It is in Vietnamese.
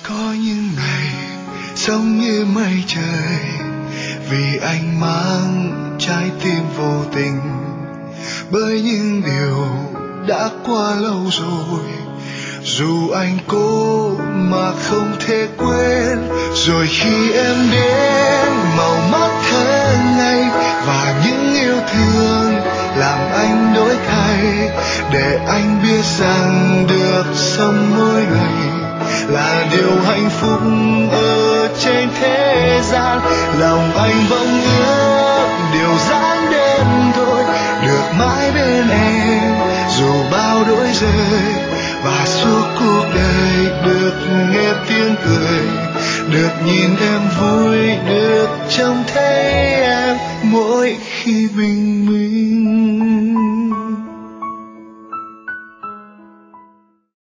Có những ngày sống như mây trời, vì anh mang trái tim vô tình, bởi những điều đã qua lâu rồi. Dù anh cố mà không thể quên, rồi khi em đến màu mắt thơ ngây và những yêu thương làm anh đổi thay, để anh biết rằng được sống mỗi ngày là điều hạnh phúc ở trên thế gian. Lòng anh bỗng ước điều giản đơn thôi, được mãi bên em dù bao đổi rời, và suốt cuộc đời được nghe tiếng cười, được nhìn em vui, được trông thấy em mỗi khi bình